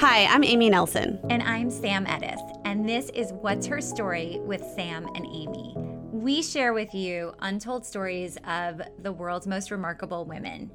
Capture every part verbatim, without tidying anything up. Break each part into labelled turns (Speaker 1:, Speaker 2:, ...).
Speaker 1: Hi, I'm Amy Nelson.
Speaker 2: And I'm Sam Edis, and this is What's Her Story with Sam and Amy. We share with you untold stories of the world's most remarkable women.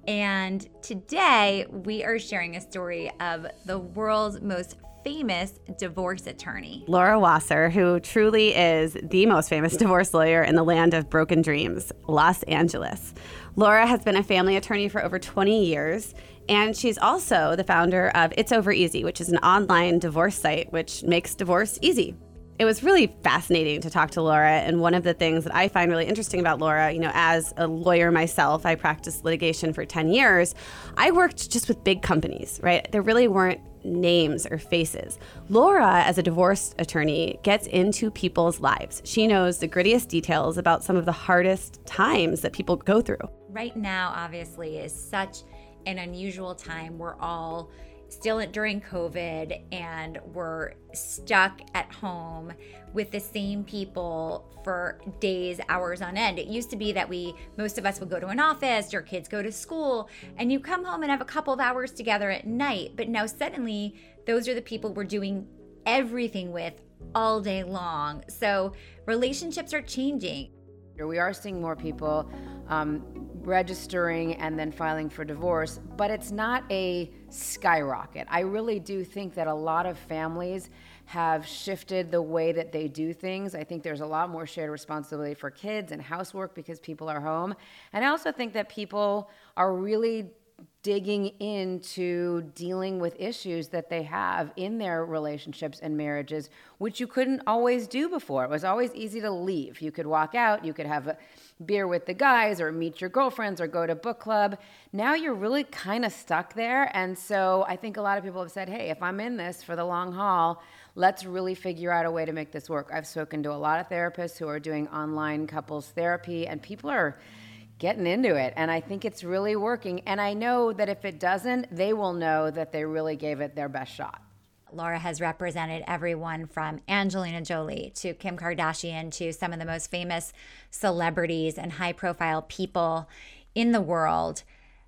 Speaker 2: And today we are sharing a story of the world's most famous divorce attorney,
Speaker 1: Laura Wasser, who truly is the most famous divorce lawyer in the land of broken dreams, Los Angeles. Laura has been a family attorney for over twenty years, and she's also the founder of It's Over Easy, which is an online divorce site which makes divorce easy. It was really fascinating to talk to Laura, and one of the things that I find really interesting about Laura, you know, as a lawyer myself, I practiced litigation for ten years, I worked just with big companies, right? There really weren't names or faces. Laura, as a divorce attorney, gets into people's lives. She knows the grittiest details about some of the hardest times that people go through.
Speaker 2: Right now, obviously, is such an unusual time. We're all still during COVID and we're stuck at home with the same people for days, hours on end. It used to be that we, most of us would go to an office, your kids go to school, and you come home and have a couple of hours together at night. But now suddenly those are the people we're doing everything with all day long. So relationships are changing.
Speaker 3: We are seeing more people um, registering and then filing for divorce, but it's not a skyrocket. I really do think that a lot of families have shifted the way that they do things. I think there's a lot more shared responsibility for kids and housework because people are home. And I also think that people are really digging into dealing with issues that they have in their relationships and marriages, which you couldn't always do before. It was always easy to leave. You could walk out, you could have a beer with the guys or meet your girlfriends or go to book club. Now you're really kind of stuck there. And so I think a lot of people have said, hey, if I'm in this for the long haul, let's really figure out a way to make this work. I've spoken to a lot of therapists who are doing online couples therapy, and people are getting into it, and I think it's really working. And I know that if it doesn't, they will know that they really gave it their best shot.
Speaker 2: Laura has represented everyone from Angelina Jolie to Kim Kardashian to some of the most famous celebrities and high-profile people in the world.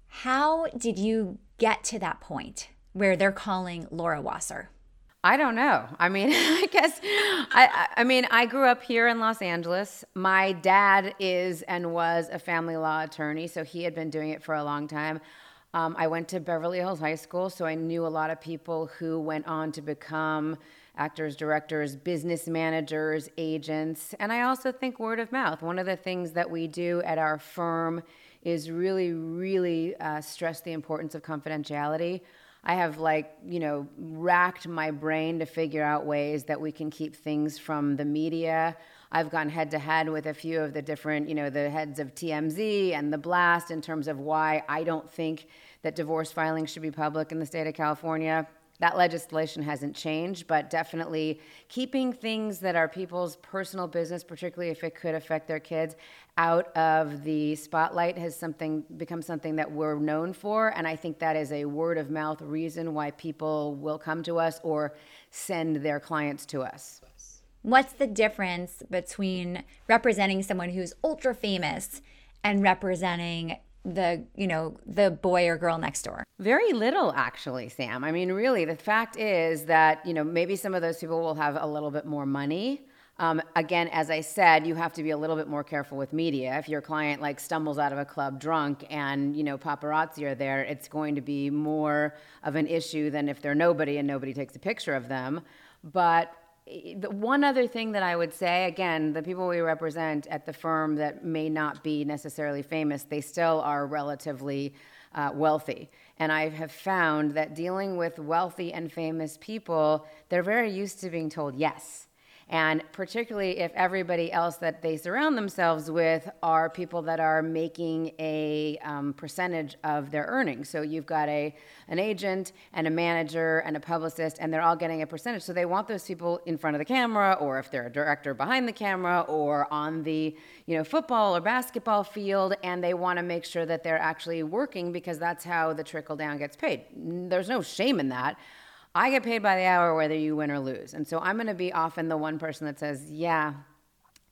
Speaker 2: How did you get to that point where they're calling Laura Wasser?
Speaker 3: I don't know. I mean, I guess, I, I mean, I grew up here in Los Angeles. My dad is and was a family law attorney, so he had been doing it for a long time. Um, I went to Beverly Hills High School, so I knew a lot of people who went on to become actors, directors, business managers, agents, and I also think word of mouth. One of the things that we do at our firm is really, really uh, stress the importance of confidentiality. I have like, you know, racked my brain to figure out ways that we can keep things from the media. I've gone head to head with a few of the different, you know, the heads of T M Z and The Blast in terms of why I don't think that divorce filing should be public in the state of California. That legislation hasn't changed, but definitely keeping things that are people's personal business, particularly if it could affect their kids, out of the spotlight has something become something that we're known for. And I think that is a word of mouth reason why people will come to us or send their clients to us.
Speaker 2: What's the difference between representing someone who's ultra famous and representing the, you know, the boy or girl next door?
Speaker 3: Very little, actually, Sam. I mean, really, the fact is that, you know, maybe some of those people will have a little bit more money. Um, again, as I said, you have to be a little bit more careful with media. If your client like stumbles out of a club drunk and, you know, paparazzi are there, it's going to be more of an issue than if they're nobody and nobody takes a picture of them. But the one other thing that I would say, again, the people we represent at the firm that may not be necessarily famous, they still are relatively uh, wealthy. And I have found that dealing with wealthy and famous people, they're very used to being told yes. And particularly if everybody else that they surround themselves with are people that are making a um, percentage of their earnings. So you've got a an agent and a manager and a publicist, and they're all getting a percentage. So they want those people in front of the camera, or if they're a director, behind the camera, or on the you know football or basketball field, and they want to make sure that they're actually working because that's how the trickle down gets paid. There's no shame in that. I get paid by the hour whether you win or lose. And so I'm going to be often the one person that says, yeah,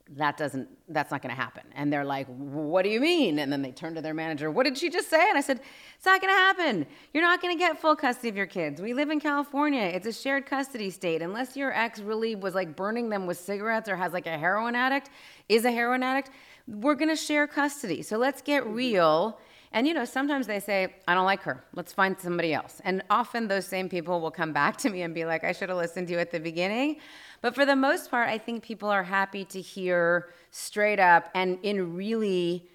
Speaker 3: that doesn't, that's not going to happen. And they're like, what do you mean? And then they turn to their manager, what did she just say? And I said, it's not going to happen. You're not going to get full custody of your kids. We live in California. It's a shared custody state. Unless your ex really was like burning them with cigarettes or has like a heroin addict, is a heroin addict, we're going to share custody. So let's get real. And, you know, sometimes they say, I don't like her. Let's find somebody else. And often those same people will come back to me and be like, I should have listened to you at the beginning. But for the most part, I think people are happy to hear straight up and in really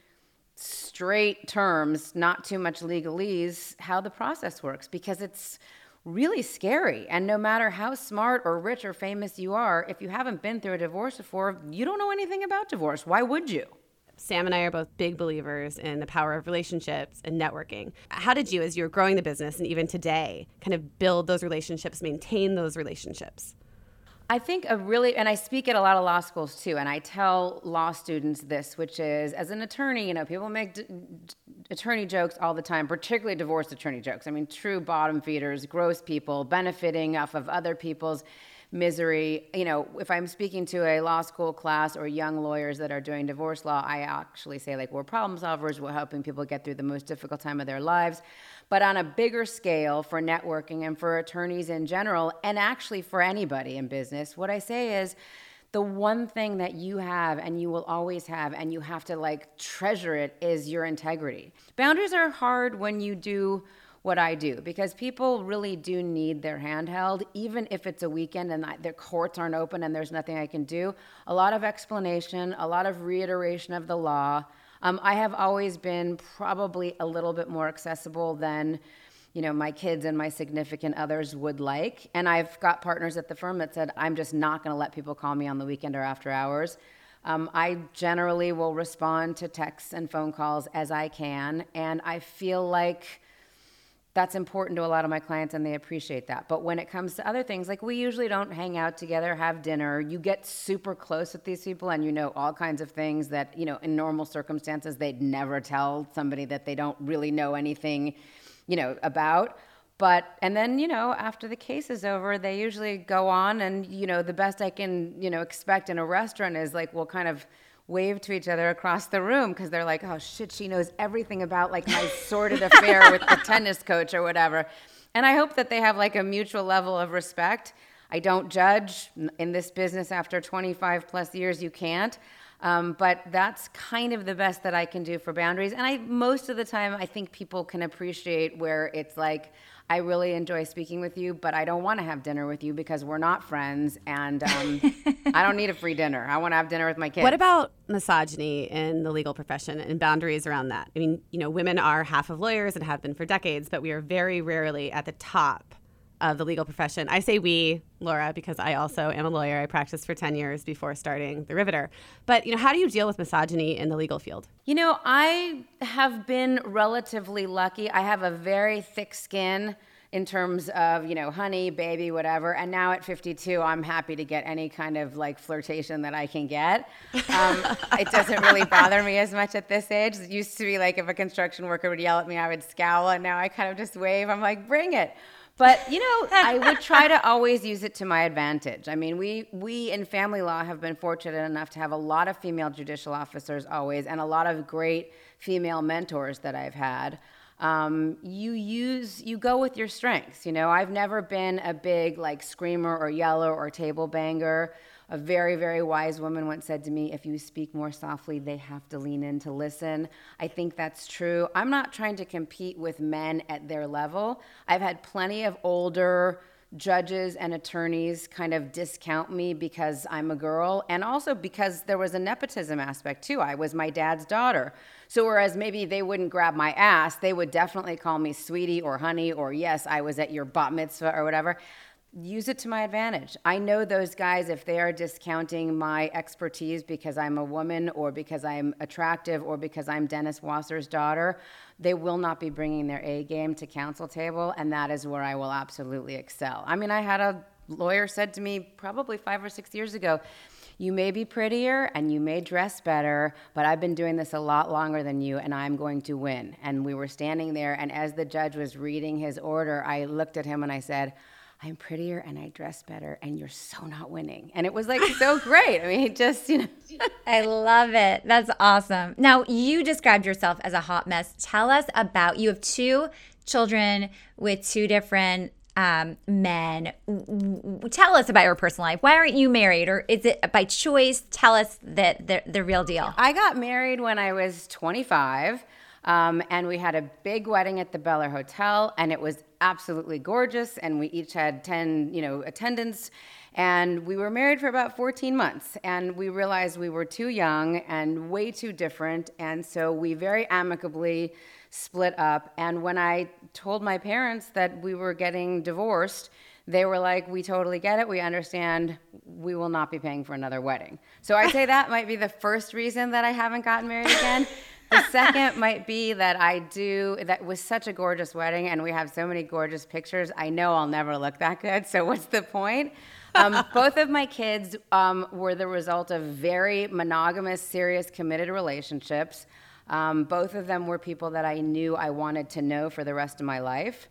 Speaker 3: straight terms, not too much legalese, how the process works, because it's really scary. And no matter how smart or rich or famous you are, if you haven't been through a divorce before, you don't know anything about divorce. Why would you?
Speaker 1: Sam and I are both big believers in the power of relationships and networking. How did you, as you were growing the business and even today, kind of build those relationships, maintain those relationships?
Speaker 3: I think a really, and I speak at a lot of law schools too, and I tell law students this, which is, as an attorney, you know, people make d- d- attorney jokes all the time, particularly divorce attorney jokes. I mean, true bottom feeders, gross people, benefiting off of other people's misery. You know, if I'm speaking to a law school class or young lawyers that are doing divorce law, I actually say, like, we're problem solvers, we're helping people get through the most difficult time of their lives. But on a bigger scale for networking and for attorneys in general, and actually for anybody in business, what I say is, the one thing that you have and you will always have and you have to like treasure it is your integrity. Boundaries are hard when you do what I do, because people really do need their hand held, even if it's a weekend and their courts aren't open and there's nothing I can do. A lot of explanation, a lot of reiteration of the law. Um, I have always been probably a little bit more accessible than, you know, my kids and my significant others would like. And I've got partners at the firm that said, I'm just not going to let people call me on the weekend or after hours. Um, I generally will respond to texts and phone calls as I can, and I feel like that's important to a lot of my clients, and they appreciate that. But when it comes to other things, like we usually don't hang out together, have dinner. You get super close with these people and you know all kinds of things that, you know, in normal circumstances, they'd never tell somebody that they don't really know anything, you know, about. But, and then, you know, after the case is over, they usually go on and, you know, the best I can, you know, expect in a restaurant is like, we'll kind of wave to each other across the room because they're like, oh shit, she knows everything about like my sordid affair with the tennis coach or whatever. And I hope that they have like a mutual level of respect. I don't judge. In this business after twenty-five plus years, you can't. Um, but that's kind of the best that I can do for boundaries. And I, most of the time, I think people can appreciate where it's like, I really enjoy speaking with you, but I don't want to have dinner with you because we're not friends, and um, I don't need a free dinner. I want to have dinner with my kids.
Speaker 1: What about misogyny in the legal profession and boundaries around that? I mean, you know, women are half of lawyers and have been for decades, but we are very rarely at the top of the legal profession. I say we, Laura, because I also am a lawyer. I practiced for ten years before starting The Riveter. But, you know, how do you deal with misogyny in the legal field?
Speaker 3: You know, I have been relatively lucky. I have a very thick skin in terms of, you know, honey, baby, whatever. And now at fifty-two, I'm happy to get any kind of like flirtation that I can get. Um, it doesn't really bother me as much at this age. It used to be like if a construction worker would yell at me, I would scowl. And now I kind of just wave. I'm like, bring it. But, you know, I would try to always use it to my advantage. I mean, we we in family law have been fortunate enough to have a lot of female judicial officers always, and a lot of great female mentors that I've had. Um, you use, you go with your strengths. You know, I've never been a big like screamer or yeller or table banger. A very, very wise woman once said to me, if you speak more softly, they have to lean in to listen. I think that's true. I'm not trying to compete with men at their level. I've had plenty of older judges and attorneys kind of discount me because I'm a girl, and also because there was a nepotism aspect too. I was my dad's daughter. So whereas maybe they wouldn't grab my ass, they would definitely call me sweetie or honey or yes, I was at your bat mitzvah or whatever. Use it to my advantage. I know those guys, if they are discounting my expertise because I'm a woman or because I'm attractive or because I'm Dennis Wasser's daughter, they will not be bringing their A game to counsel table, and that is where I will absolutely excel. I mean, I had a lawyer said to me probably five or six years ago, you may be prettier and you may dress better, but I've been doing this a lot longer than you, and I'm going to win. And we were standing there, and as the judge was reading his order, I looked at him and I said, I'm prettier and I dress better and you're so not winning. And it was like so great. I mean, just, you know.
Speaker 2: I love it. That's awesome. Now, you described yourself as a hot mess. Tell us about, you have two children with two different um, men. Tell us about your personal life. Why aren't you married? Or is it by choice? Tell us the, the, the real deal.
Speaker 3: I got married when I was twenty-five. Um, and we had a big wedding at the Bel Air Hotel, and it was absolutely gorgeous. And we each had ten, you know, attendants, and we were married for about fourteen months. And we realized we were too young and way too different, and so we very amicably split up. And when I told my parents that we were getting divorced, they were like, "We totally get it. We understand. We will not be paying for another wedding." So I'd say that might be the first reason that I haven't gotten married again. The second might be that I do, that was such a gorgeous wedding and we have so many gorgeous pictures. I know I'll never look that good, so what's the point? Um, both of my kids um, were the result of very monogamous, serious, committed relationships. Um, both of them were people that I knew I wanted to know for the rest of my life.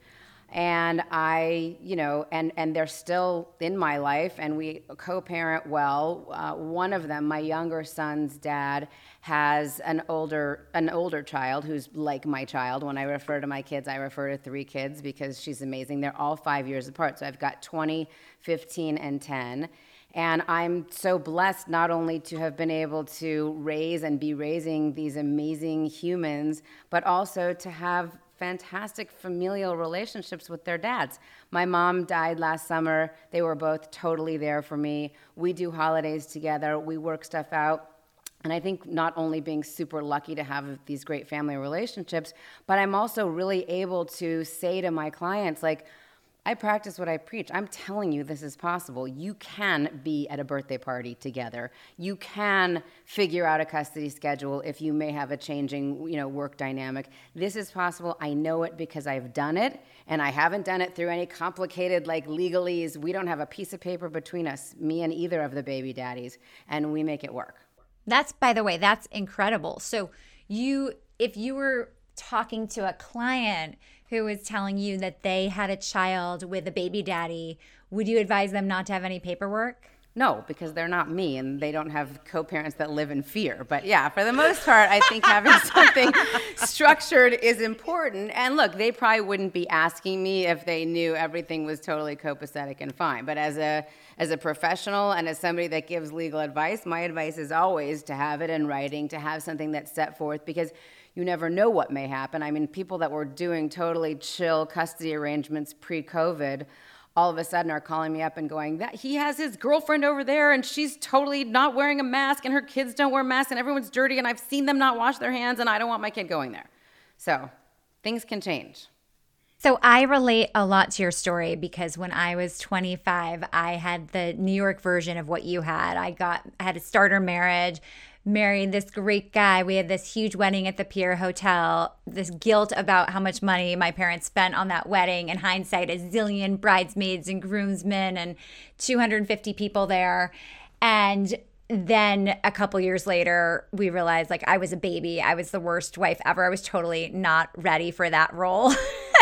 Speaker 3: And I, you know, and, and they're still in my life, and we co-parent well. Uh, one of them, my younger son's dad, has an older an older child who's like my child. When I refer to my kids, I refer to three kids because she's amazing. They're all five years apart. So I've got twenty, fifteen, and ten. And I'm so blessed not only to have been able to raise and be raising these amazing humans, but also to have fantastic familial relationships with their dads. My mom died last summer. They were both totally there for me. We do holidays together. We work stuff out. And I think not only being super lucky to have these great family relationships, but I'm also really able to say to my clients, like, I practice what I preach. I'm telling you this is possible. You can be at a birthday party together. You can figure out a custody schedule if you may have a changing, you know, work dynamic. This is possible. I know it because I've done it, and I haven't done it through any complicated like legalese. We don't have a piece of paper between us, me and either of the baby daddies, and we make it work.
Speaker 2: That's, by the way, that's incredible. So you, if you were talking to a client who was telling you that they had a child with a baby daddy, would you advise them not to have any paperwork?
Speaker 3: No, because they're not me, and they don't have co-parents that live in fear. But yeah, for the most part, I think having something structured is important. And look, they probably wouldn't be asking me if they knew everything was totally copacetic and fine. But as a as a professional and as somebody that gives legal advice, my advice is always to have it in writing, to have something that's set forth, because you never know what may happen. I mean, people that were doing totally chill custody arrangements pre-COVID all of a sudden are calling me up and going, that he has his girlfriend over there and she's totally not wearing a mask and her kids don't wear masks and everyone's dirty and I've seen them not wash their hands and I don't want my kid going there. So things can change.
Speaker 2: So I relate a lot to your story because when I was twenty-five, I had the New York version of what you had. I got had a starter marriage, married this great guy. We had this huge wedding at the Pier Hotel, this guilt about how much money my parents spent on that wedding. In hindsight, a zillion bridesmaids and groomsmen and two hundred fifty people there. And then a couple years later, we realized like I was a baby. I was the worst wife ever. I was totally not ready for that role.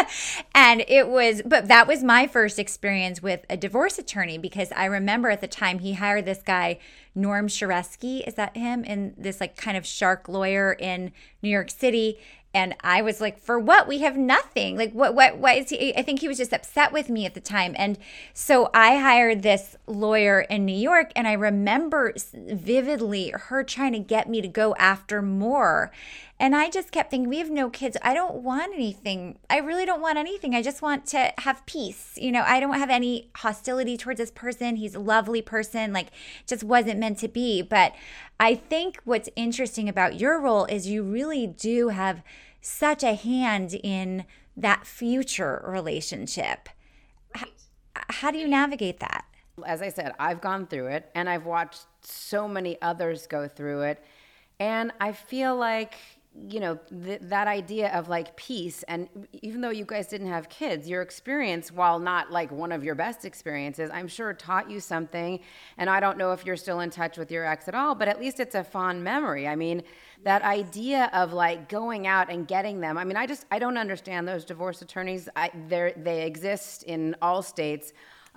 Speaker 2: And it was, but that was my first experience with a divorce attorney because I remember at the time he hired this guy, Norm Sharesky, is that him? And this like kind of shark lawyer in New York City. And I was like, for what? We have nothing. Like, what, what, what is he? I think he was just upset with me at the time. And so I hired this lawyer in New York. And I remember vividly her trying to get me to go after more. And I just kept thinking, we have no kids. I don't want anything. I really don't want anything. I just want to have peace. You know, I don't have any hostility towards this person. He's a lovely person. Like, just wasn't meant to be. But I think what's interesting about your role is you really do have such a hand in that future relationship. How, how do you navigate that?
Speaker 3: As I said, I've gone through it and I've watched so many others go through it. And I feel like, you know, th- that idea of like peace, and even though you guys didn't have kids, your experience, while not like one of your best experiences, I'm sure taught you something. And I don't know if you're still in touch with your ex at all, but at least it's a fond memory. I mean, that idea of like going out and getting them. I mean, I just, I don't understand those divorce attorneys. I, they they exist in all states.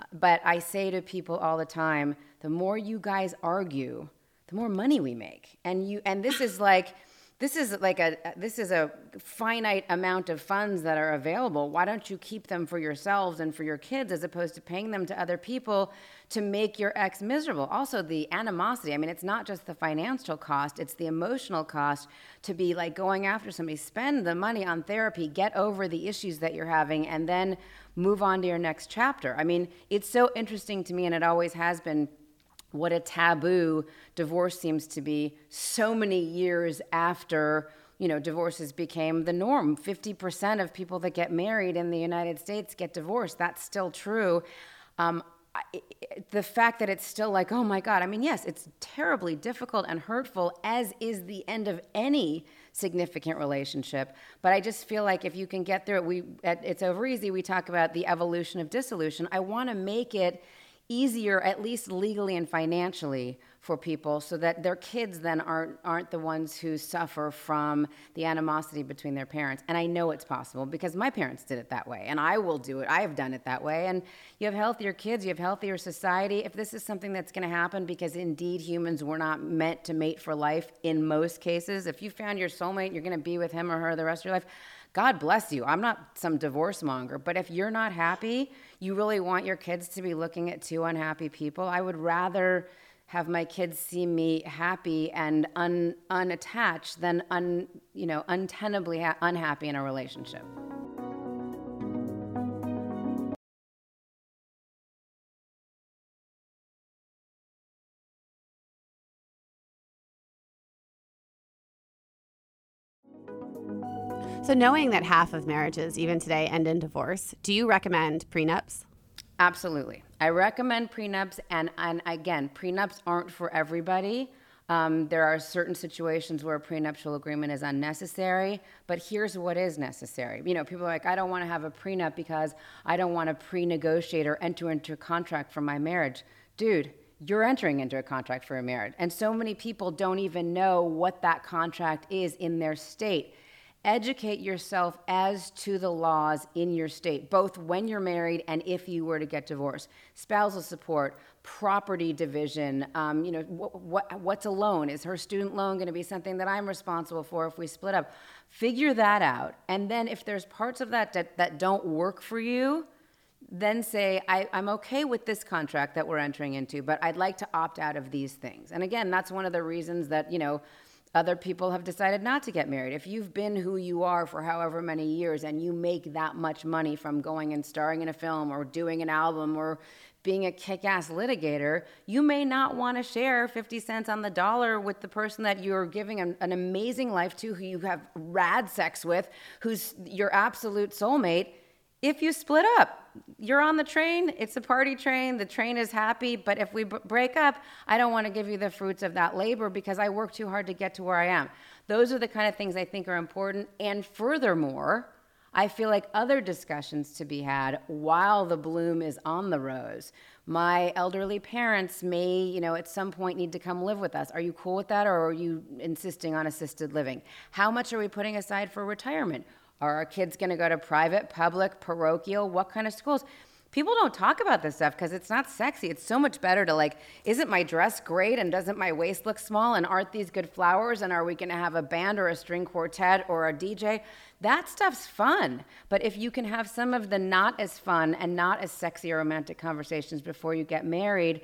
Speaker 3: But I say to people all the time, the more you guys argue, the more money we make. And you and this is like this is like a this is a finite amount of funds that are available. Why don't you keep them for yourselves and for your kids as opposed to paying them to other people to make your ex miserable? Also, the animosity. I mean, it's not just the financial cost, it's the emotional cost to be like going after somebody. Spend the money on therapy, get over the issues that you're having, and then move on to your next chapter. I mean, it's so interesting to me, and it always has been, what a taboo divorce seems to be so many years after, you know, divorces became the norm. fifty percent of people that get married in the United States get divorced. That's still true. Um, I, the fact that it's still like, oh my God, I mean, yes, it's terribly difficult and hurtful, as is the end of any significant relationship. But I just feel like if you can get through it, we at It's Over Easy, we talk about the evolution of dissolution. I want to make it easier, at least legally and financially, for people so that their kids then aren't aren't the ones who suffer from the animosity between their parents. And I know it's possible because my parents did it that way, and I will do it. I have done it that way. And you have healthier kids, you have healthier society. If this is something that's going to happen, because indeed humans were not meant to mate for life in most cases. If you found your soulmate, you're going to be with him or her the rest of your life. God bless you. I'm not some divorce monger, but if you're not happy, you really want your kids to be looking at two unhappy people. I would rather have my kids see me happy and un, unattached than un, you know, untenably ha- unhappy in a relationship.
Speaker 1: So knowing that half of marriages, even today, end in divorce, do you recommend prenups?
Speaker 3: Absolutely. I recommend prenups, and, and again, prenups aren't for everybody. Um, there are certain situations where a prenuptial agreement is unnecessary, but here's what is necessary. You know, people are like, I don't want to have a prenup because I don't want to pre-negotiate or enter into a contract for my marriage. Dude, you're entering into a contract for a marriage, and so many people don't even know what that contract is in their state. Educate yourself as to the laws in your state, both when you're married and if you were to get divorced. Spousal support, property division, um, you know, what, what, what's a loan? Is her student loan going to be something that I'm responsible for if we split up? Figure that out. And then if there's parts of that that, that don't work for you, then say, I, I'm okay with this contract that we're entering into, but I'd like to opt out of these things. And again, that's one of the reasons that, you know, other people have decided not to get married. If you've been who you are for however many years and you make that much money from going and starring in a film or doing an album or being a kick-ass litigator, you may not want to share fifty cents on the dollar with the person that you're giving an, an amazing life to, who you have rad sex with, who's your absolute soulmate. If you split up, you're on the train, it's a party train, the train is happy, but if we b- break up, I don't want to give you the fruits of that labor because I worked too hard to get to where I am. Those are the kind of things I think are important. And furthermore, I feel like other discussions to be had while the bloom is on the rose. My elderly parents may, you know, at some point need to come live with us. Are you cool with that, or are you insisting on assisted living? How much are we putting aside for retirement? Are our kids going to go to private, public, parochial? What kind of schools? People don't talk about this stuff because it's not sexy. It's so much better to like, isn't my dress great and doesn't my waist look small and aren't these good flowers and are we going to have a band or a string quartet or a D J? That stuff's fun. But if you can have some of the not as fun and not as sexy or romantic conversations before you get married,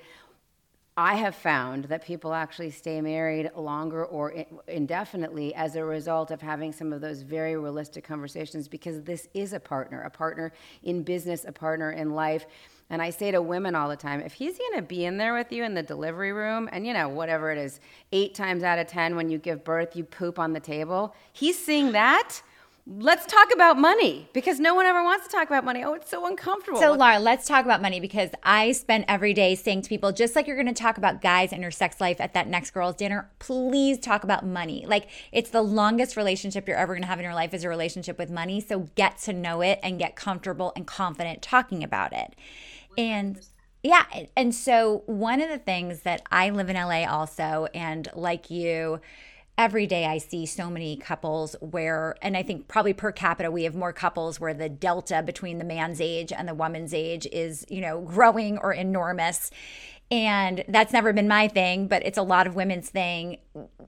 Speaker 3: I have found that people actually stay married longer or indefinitely as a result of having some of those very realistic conversations, because this is a partner, a partner in business, a partner in life. And I say to women all the time, if he's going to be in there with you in the delivery room and, you know, whatever it is, eight times out of ten when you give birth, you poop on the table, he's seeing that. Let's talk about money, because no one ever wants to talk about money. Oh, it's so uncomfortable.
Speaker 2: So, Laura, let's talk about money, because I spend every day saying to people, just like you're going to talk about guys and your sex life at that next girls' dinner, please talk about money. Like, it's the longest relationship you're ever going to have in your life is a relationship with money. So get to know it and get comfortable and confident talking about it. And yeah, and so one of the things that I live in L A also, and like you, every day I see so many couples where, and I think probably per capita, we have more couples where the delta between the man's age and the woman's age is, you know, growing or enormous. And that's never been my thing, but it's a lot of women's thing.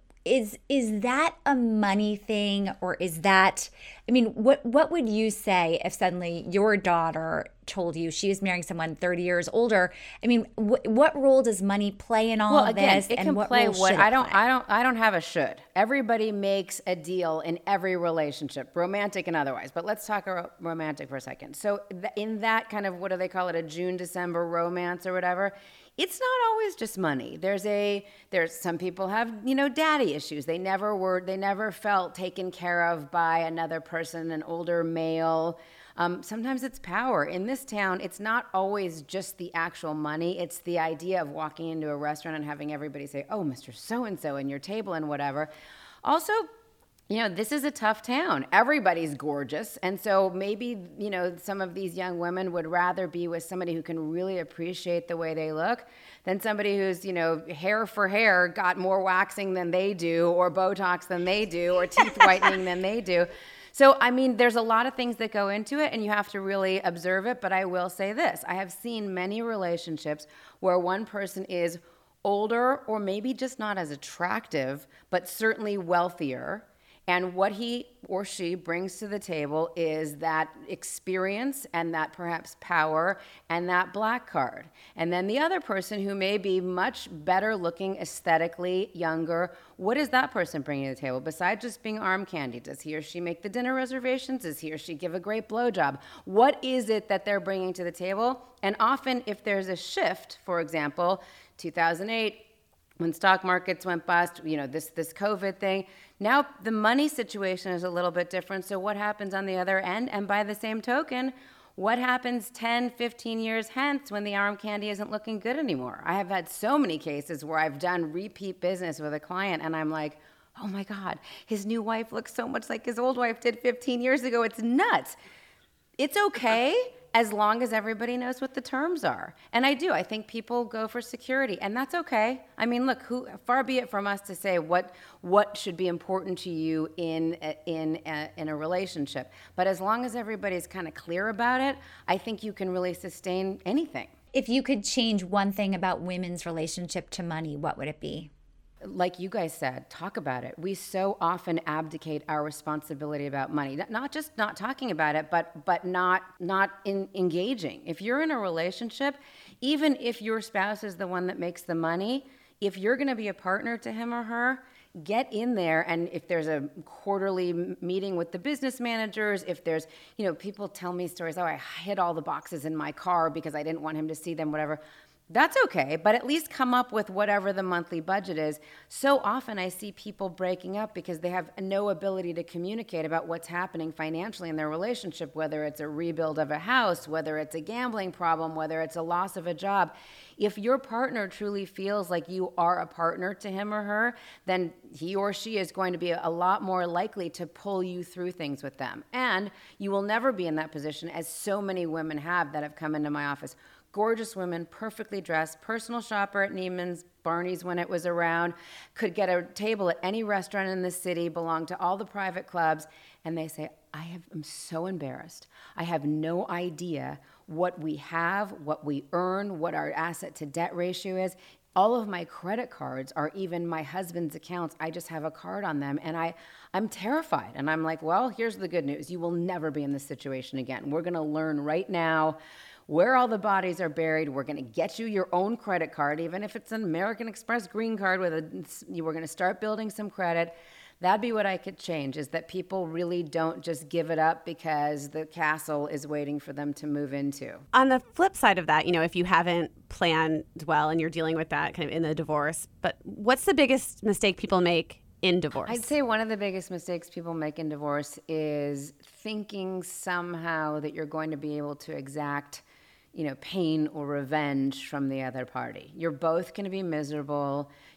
Speaker 2: Is is that a money thing, or is that, I mean, what what would you say if suddenly your daughter told you she was marrying someone thirty years older? I mean, wh- what role does money play in all
Speaker 3: well,
Speaker 2: of
Speaker 3: again,
Speaker 2: this?
Speaker 3: It
Speaker 2: and
Speaker 3: can
Speaker 2: what
Speaker 3: play
Speaker 2: role
Speaker 3: what
Speaker 2: should it
Speaker 3: I don't
Speaker 2: play?
Speaker 3: I don't I don't have a should. Everybody makes a deal in every relationship, romantic and otherwise. But let's talk ro- romantic for a second. So th- in that kind of, what do they call it, a June December romance or whatever, it's not always just money. There's a there's some people have, you know, daddy issues. They never were they never felt taken care of by another person, an older male. Um, sometimes it's power. In this town, it's not always just the actual money. It's the idea of walking into a restaurant and having everybody say, "Oh, Mister So-and-so," and your table and whatever. Also, you know, this is a tough town. Everybody's gorgeous. And so maybe, you know, some of these young women would rather be with somebody who can really appreciate the way they look than somebody who's, you know, hair for hair, got more waxing than they do, or Botox than they do, or teeth whitening than they do. So, I mean, there's a lot of things that go into it, and you have to really observe it. But I will say this. I have seen many relationships where one person is older, or maybe just not as attractive, but certainly wealthier. And what he or she brings to the table is that experience and that perhaps power and that black card. And then the other person, who may be much better looking aesthetically, younger, what is that person bringing to the table? Besides just being arm candy, does he or she make the dinner reservations? Does he or she give a great blowjob? What is it that they're bringing to the table? And often, if there's a shift, for example, two thousand eight, when stock markets went bust, you know, this this COVID thing, now the money situation is a little bit different. So what happens on the other end? And by the same token, what happens ten, fifteen years hence when the arm candy isn't looking good anymore? I have had so many cases where I've done repeat business with a client and I'm like, oh my God, his new wife looks so much like his old wife did fifteen years ago. It's nuts. It's okay as long as everybody knows what the terms are. And I do. I think people go for security, and that's okay. I mean, look, who, far be it from us to say what what should be important to you in a, in a, in a relationship. But as long as everybody's kind of clear about it, I think you can really sustain anything.
Speaker 2: If you could change one thing about women's relationship to money, what would it be?
Speaker 3: Like you guys said, talk about it. We so often abdicate our responsibility about money. Not just not talking about it, but but not not in engaging. If you're in a relationship, even if your spouse is the one that makes the money, if you're going to be a partner to him or her, get in there. And if there's a quarterly meeting with the business managers, if there's, you know, people tell me stories, oh, I hid all the boxes in my car because I didn't want him to see them, whatever. That's okay, but at least come up with whatever the monthly budget is. So often I see people breaking up because they have no ability to communicate about what's happening financially in their relationship, whether it's a rebuild of a house, whether it's a gambling problem, whether it's a loss of a job. If your partner truly feels like you are a partner to him or her, then he or she is going to be a lot more likely to pull you through things with them. And you will never be in that position, as so many women have that have come into my office. Gorgeous women, perfectly dressed, personal shopper at Neiman's, Barney's when it was around, could get a table at any restaurant in the city, belonged to all the private clubs, and they say, I have, I'm so embarrassed. I have no idea what we have, what we earn, what our asset to debt ratio is. All of my credit cards are even my husband's accounts. I just have a card on them, and I, I'm terrified. And I'm like, well, here's the good news. You will never be in this situation again. We're gonna learn right now where all the bodies are buried. We're going to get you your own credit card, even if it's an American Express green card with a, you were going to start building some credit. That'd be what I could change, is that people really don't just give it up because the castle is waiting for them to move into.
Speaker 1: On the flip side of that, you know, if you haven't planned well and you're dealing with that kind of in the divorce, but what's the biggest mistake people make in divorce?
Speaker 3: I'd say one of the biggest mistakes people make in divorce is thinking somehow that you're going to be able to exact, you know, pain or revenge from the other party. You're both going to be miserable.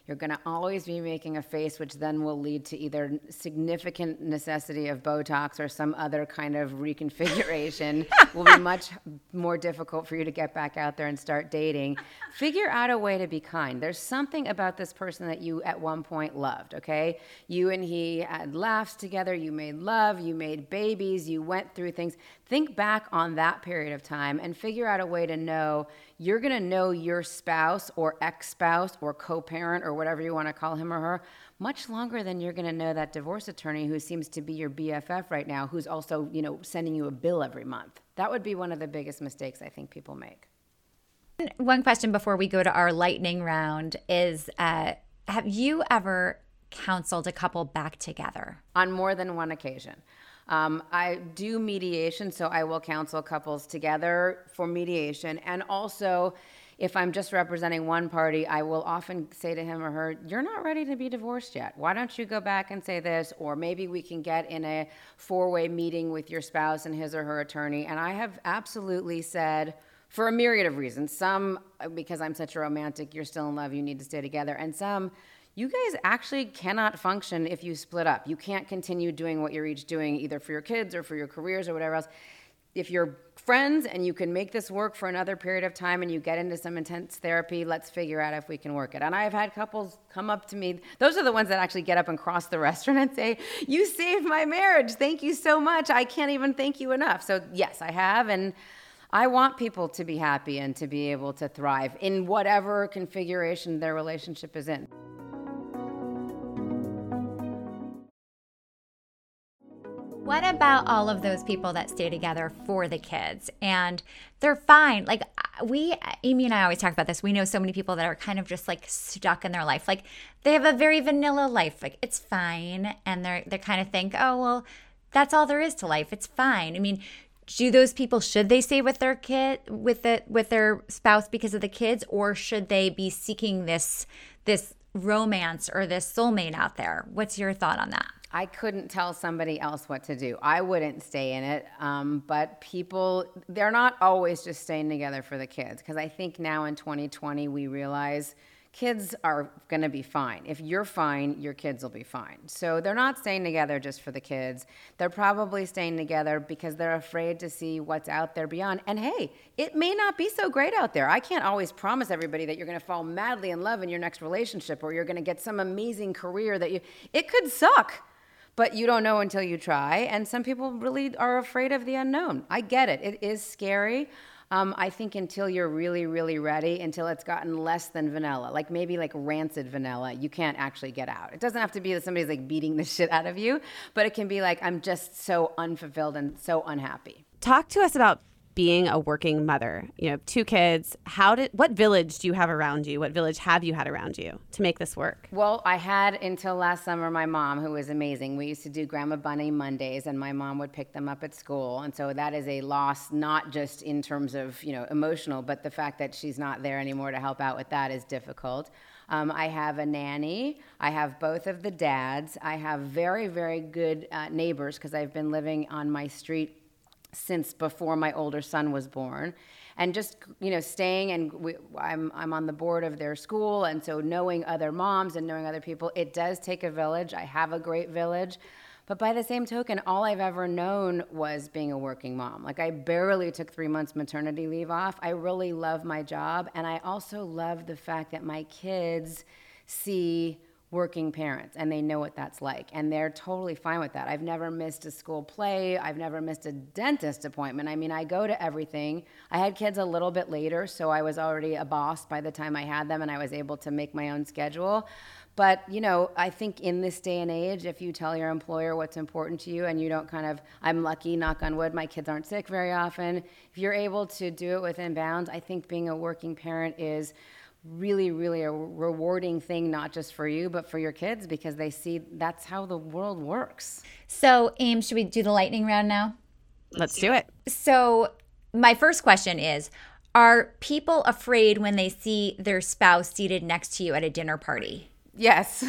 Speaker 3: You're going to always be making a face, which then will lead to either significant necessity of Botox or some other kind of reconfiguration. Will be much more difficult for you to get back out there and start dating. Figure out a way to be kind. There's something about this person that you at one point loved, okay? You and he had laughs together, you made love, you made babies, you went through things. Think back on that period of time and figure out a way to know you're going to know your spouse or ex-spouse or co-parent or whatever you want to call him or her much longer than you're going to know that divorce attorney who seems to be your B F F right now, who's also, you know, sending you a bill every month. That would be one of the biggest mistakes I think people make.
Speaker 2: One question before we go to our lightning round is, uh, have you ever counseled a couple back together?
Speaker 3: On more than one occasion. Um, I do mediation, so I will counsel couples together for mediation. And also, if I'm just representing one party, I will often say to him or her, you're not ready to be divorced yet. Why don't you go back and say this? Or maybe we can get in a four-way meeting with your spouse and his or her attorney. And I have absolutely said, for a myriad of reasons, some because I'm such a romantic, you're still in love, you need to stay together, and some, you guys actually cannot function if you split up. You can't continue doing what you're each doing, either for your kids or for your careers or whatever else. If you're friends and you can make this work for another period of time and you get into some intense therapy, let's figure out if we can work it. And I've had couples come up to me. Those are the ones that actually get up and cross the restaurant and say, you saved my marriage. Thank you so much. I can't even thank you enough. So yes, I have. And I want people to be happy and to be able to thrive in whatever configuration their relationship is in.
Speaker 2: What about all of those people that stay together for the kids and they're fine? Like we, Amy and I always talk about this. We know so many people that are kind of just like stuck in their life. Like they have a very vanilla life. Like it's fine. And they're, they kind of think, oh, well, that's all there is to life. It's fine. I mean, do those people, should they stay with their kid, with the, with their spouse because of the kids, or should they be seeking this, this romance or this soulmate out there? What's your thought on that?
Speaker 3: I couldn't tell somebody else what to do. I wouldn't stay in it. Um, but people, they're not always just staying together for the kids. Because I think now in twenty twenty, we realize kids are going to be fine. If you're fine, your kids will be fine. So they're not staying together just for the kids. They're probably staying together because they're afraid to see what's out there beyond. And hey, it may not be so great out there. I can't always promise everybody that you're going to fall madly in love in your next relationship or you're going to get some amazing career that you, it could suck. But you don't know until you try. And some people really are afraid of the unknown. I get it. It is scary. Um, I think until you're really, really ready, until it's gotten less than vanilla, like maybe like rancid vanilla, you can't actually get out. It doesn't have to be that somebody's like beating the shit out of you, but it can be like, I'm just so unfulfilled and so unhappy.
Speaker 1: Talk to us about being a working mother. You know, two kids. How did, what village do you have around you? What village have you had around you to make this work?
Speaker 3: Well, I had until last summer my mom, who was amazing. We used to do Grandma Bunny Mondays, and my mom would pick them up at school. And so that is a loss, not just in terms of, you know, emotional, but the fact that she's not there anymore to help out with that is difficult. Um, I have a nanny. I have both of the dads. I have very, very good uh, neighbors because I've been living on my street since before my older son was born. And just, you know, staying and we, I'm, I'm on the board of their school. And so knowing other moms and knowing other people, it does take a village. I have a great village. But by the same token, all I've ever known was being a working mom. Like I barely took three months maternity leave off. I really love my job. And I also love the fact that my kids see working parents and they know what that's like and they're totally fine with that. I've never missed a school play. I've never missed a dentist appointment. I mean, I go to everything. I had kids a little bit later, so I was already a boss by the time I had them and I was able to make my own schedule. But, you know, I think in this day and age, if you tell your employer what's important to you and you don't kind of, I'm lucky, knock on wood, my kids aren't sick very often. If you're able to do it within bounds, I think being a working parent is really, really a rewarding thing, not just for you, but for your kids, because they see that's how the world works.
Speaker 2: So, Aim, should we do the lightning round now?
Speaker 1: Let's do it.
Speaker 2: So, my first question is, are people afraid when they see their spouse seated next to you at a dinner party?
Speaker 3: Yes.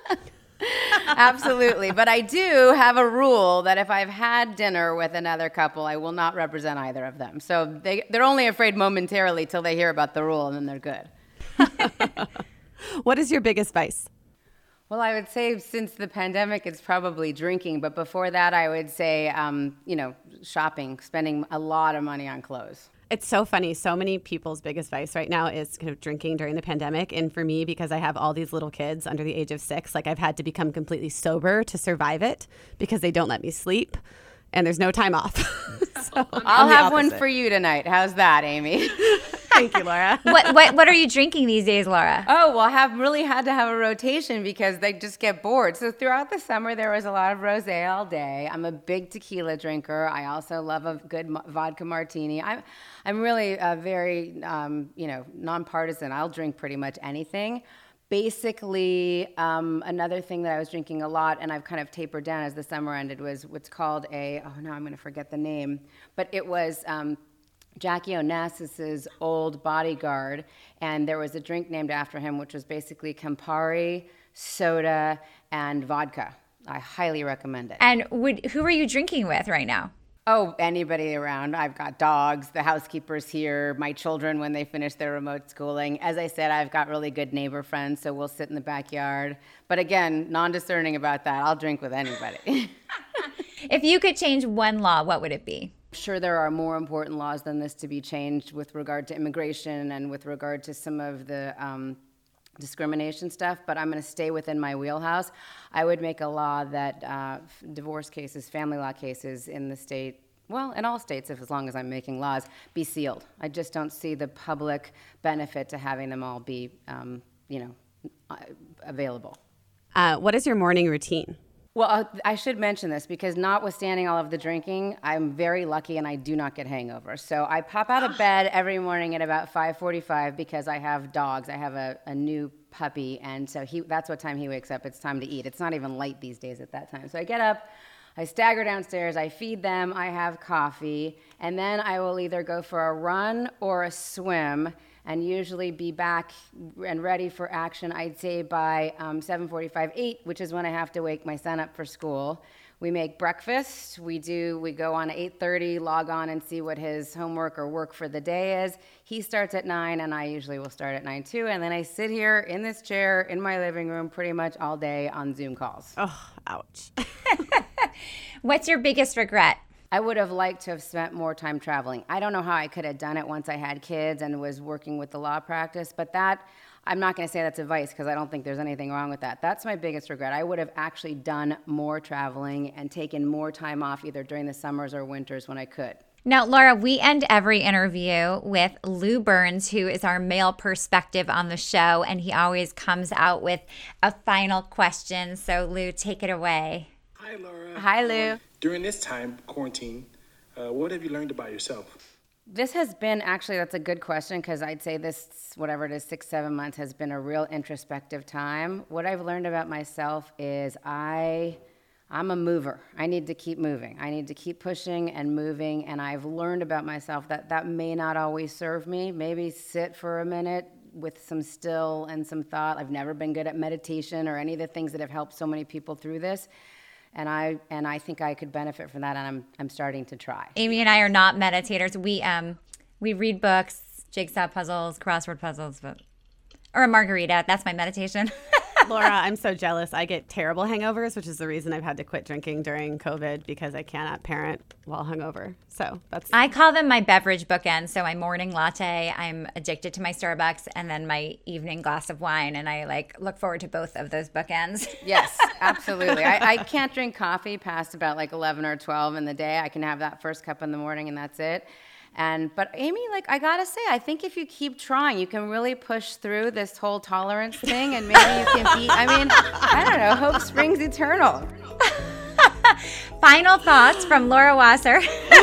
Speaker 3: Absolutely. But I do have a rule that if I've had dinner with another couple, I will not represent either of them. So they, they're only afraid momentarily till they hear about the rule, and then they're good.
Speaker 1: What is your biggest vice?
Speaker 3: Well, I would say since the pandemic, it's probably drinking. But before that, I would say, um, you know, shopping, spending a lot of money on clothes.
Speaker 1: It's so funny. So many people's biggest vice right now is kind of drinking during the pandemic. And for me, because I have all these little kids under the age of six, like I've had to become completely sober to survive it because they don't let me sleep and there's no time off. So
Speaker 3: I'll have one for you tonight. How's that, Amy?
Speaker 1: Thank you, Laura.
Speaker 2: what, what what are you drinking these days, Laura?
Speaker 3: Oh, well, I have really had to have a rotation because they just get bored. So throughout the summer, there was a lot of rosé all day. I'm a big tequila drinker. I also love a good mo- vodka martini. I'm I'm really a very um, you know nonpartisan. I'll drink pretty much anything. Basically, um, another thing that I was drinking a lot, and I've kind of tapered down as the summer ended, was what's called a, oh, no, I'm going to forget the name, but it was um, Jackie Onassis's old bodyguard, and there was a drink named after him, which was basically Campari, soda, and vodka. I highly recommend it.
Speaker 2: And would who are you drinking with right now?
Speaker 3: Oh, anybody around. I've got dogs, the housekeeper's here, my children when they finish their remote schooling. As I said, I've got really good neighbor friends, so we'll sit in the backyard. But again, non-discerning about that. I'll drink with anybody.
Speaker 2: If you could change one law, what would it be?
Speaker 3: Sure, there are more important laws than this to be changed with regard to immigration and with regard to some of the um, discrimination stuff, but I'm going to stay within my wheelhouse. I would make a law that uh, divorce cases, family law cases in the state, well, in all states, if as long as I'm making laws, be sealed. I just don't see the public benefit to having them all be, um, you know, uh, available.
Speaker 1: Uh, what is your morning routine?
Speaker 3: Well, uh, I should mention this because notwithstanding all of the drinking, I'm very lucky and I do not get hangovers. So I pop out of bed every morning at about five forty-five because I have dogs. I have a, a new puppy, and so he that's what time he wakes up. It's time to eat. It's not even light these days at that time. So I get up, I stagger downstairs, I feed them, I have coffee, and then I will either go for a run or a swim and usually be back and ready for action, I'd say, by um, seven forty-five, eight, which is when I have to wake my son up for school. We make breakfast. We do. We go on at eight thirty, log on and see what his homework or work for the day is. He starts at nine, and I usually will start at nine too. And then I sit here in this chair in my living room pretty much all day on Zoom calls.
Speaker 1: Oh, ouch.
Speaker 2: What's your biggest regret?
Speaker 3: I would have liked to have spent more time traveling. I don't know how I could have done it once I had kids and was working with the law practice, but that, I'm not going to say that's advice because I don't think there's anything wrong with that. That's my biggest regret. I would have actually done more traveling and taken more time off either during the summers or winters when I could.
Speaker 2: Now, Laura, we end every interview with Lou Burns, who is our male perspective on the show, and he always comes out with a final question. So, Lou, take it away.
Speaker 4: Hi, Laura.
Speaker 3: Hi, Lou.
Speaker 4: Um, during this time, quarantine, uh, what have you learned about yourself?
Speaker 3: This has been, actually, that's a good question because I'd say this, whatever it is, six, seven months has been a real introspective time. What I've learned about myself is I, I'm a mover. I need to keep moving. I need to keep pushing and moving, and I've learned about myself that that may not always serve me. Maybe sit for a minute with some still and some thought. I've never been good at meditation or any of the things that have helped so many people through this. And I and I think I could benefit from that, and I'm I'm starting to try.
Speaker 2: Amy and I are not meditators. We um we read books, jigsaw puzzles, crossword puzzles, but or a margarita. That's my meditation.
Speaker 1: Laura, I'm so jealous. I get terrible hangovers, which is the reason I've had to quit drinking during COVID because I cannot parent while hungover. So that's.
Speaker 2: I call them my beverage bookends. So my morning latte, I'm addicted to my Starbucks, and then my evening glass of wine, and I like look forward to both of those bookends.
Speaker 3: Yes, absolutely. I, I can't drink coffee past about like eleven or twelve in the day. I can have that first cup in the morning, and that's it. And but Amy, like I gotta say, I think if you keep trying, you can really push through this whole tolerance thing, and maybe you can be. I mean, I don't know. Hope springs eternal.
Speaker 2: Final thoughts from Laura Wasser.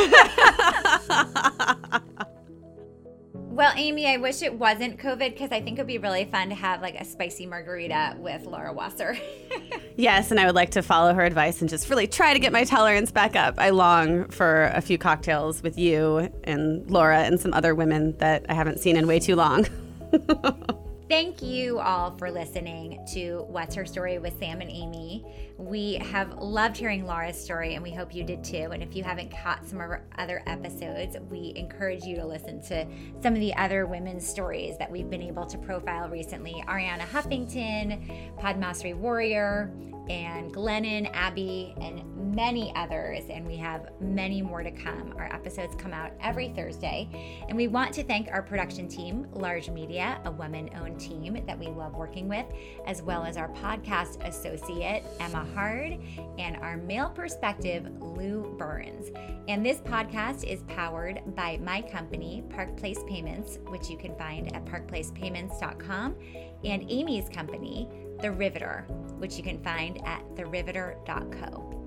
Speaker 2: Well, Amy, I wish it wasn't COVID because I think it would be really fun to have like a spicy margarita with Laura Wasser.
Speaker 1: Yes, and I would like to follow her advice and just really try to get my tolerance back up. I long for a few cocktails with you and Laura and some other women that I haven't seen in way too long.
Speaker 2: Thank you all for listening to What's Her Story with Sam and Amy. We have loved hearing Laura's story, and we hope you did too. And if you haven't caught some of our other episodes, we encourage you to listen to some of the other women's stories that we've been able to profile recently. Ariana Huffington, Padmasree Warrior, and Glennon, Abby, and many others, and we have many more to come. Our episodes come out every Thursday, and we want to thank our production team, Large Media, a woman-owned team that we love working with, as well as our podcast associate, Emma Hard, and our male perspective, Lou Burns. And this podcast is powered by my company, Park Place Payments, which you can find at park place payments dot com, and Amy's company, The Riveter, which you can find at the riveter dot co.